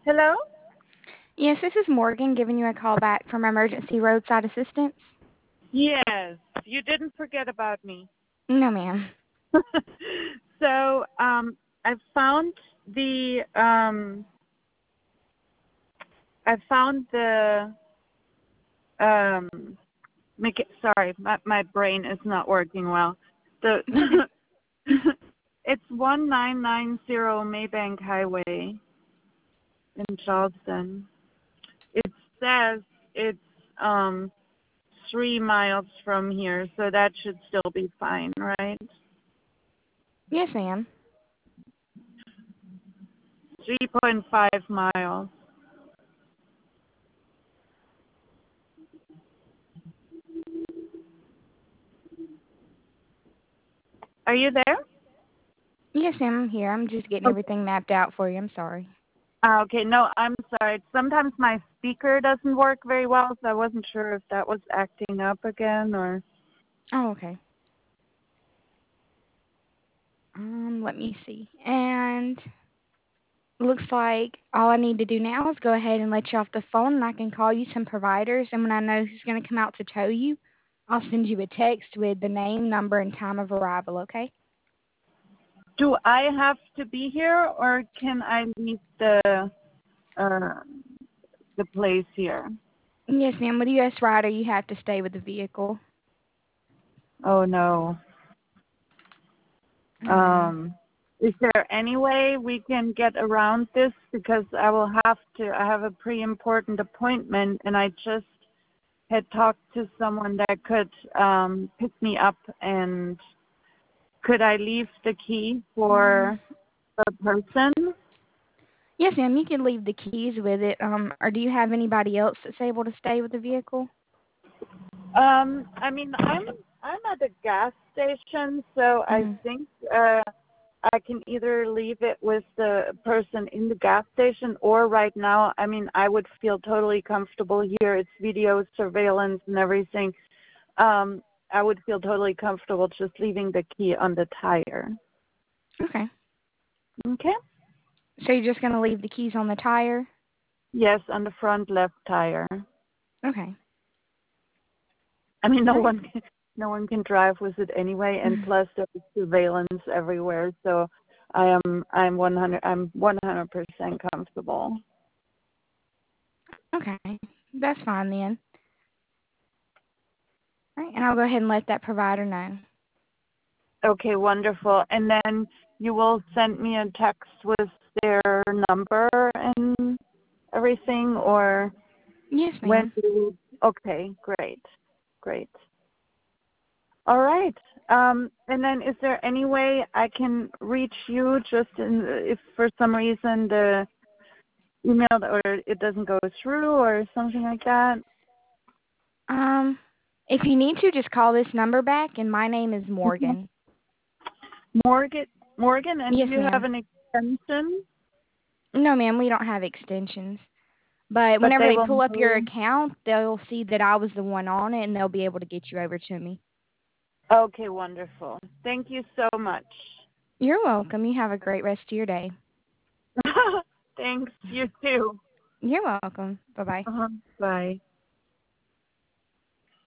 Hello? Yes, this is Morgan giving you a call back from Emergency Roadside Assistance. Yes, you didn't forget about me. No, ma'am. I found the I found the sorry, my brain is not working well. The It's 1990 Maybank Highway in Charleston. It says it's 3 miles from here, so that should still be fine, right? Yes, ma'am. 3.5 miles. Are you there? Yes, ma'am, I'm here. I'm just getting everything mapped out for you. I'm sorry. Okay, no, I'm sorry. Sometimes my speaker doesn't work very well, so I wasn't sure if that was acting up again or... Oh, okay. Let me see. And looks like all I need to do now is go ahead and let you off the phone, and I can call you some providers. And when I know who's going to come out to tow you, I'll send you a text with the name, number, and time of arrival. Okay? Do I have to be here, or can I leave uh, the place here? Yes, ma'am. With U.S. Rider, you have to stay with the vehicle. Oh, no. Is there any way we can get around this? Because I have a pretty important appointment, and I just had talked to someone that could pick me up, and could I leave the key for the person? Yes, ma'am. You can leave the keys with it. Or do you have anybody else that's able to stay with the vehicle? I mean, I'm at a gas station, so I Mm-hmm. think I can either leave it with the person in the gas station, or right now, I mean, I would feel totally comfortable here. It's video surveillance and everything. I would feel totally comfortable just leaving the key on the tire. Okay. Okay? So you're just going to leave the keys on the tire? Yes, on the front left tire. Okay. I mean, All right. no one can drive with it anyway, and plus there's surveillance everywhere. So I'm 100% comfortable. Okay. That's fine then. All right. And I'll go ahead and let that provider know. Okay, wonderful. And then you will send me a text with their number and everything, or Yes, when ma'am. you... Okay, great. All right. And then is there any way I can reach you if for some reason the email or it doesn't go through or something like that? If you need to, just call this number back, and my name is Mhm. Morgan. Morgan, and do Yes, you have ma'am. an extension? No, ma'am, we don't have extensions. But But whenever they they will pull up your know. account, they'll see that I was the one on it, and they'll be able to get you over to me. Okay, wonderful. Thank you so much. You're welcome. You have a great rest of your day. Thanks, you too. You're welcome. Bye-bye. Bye.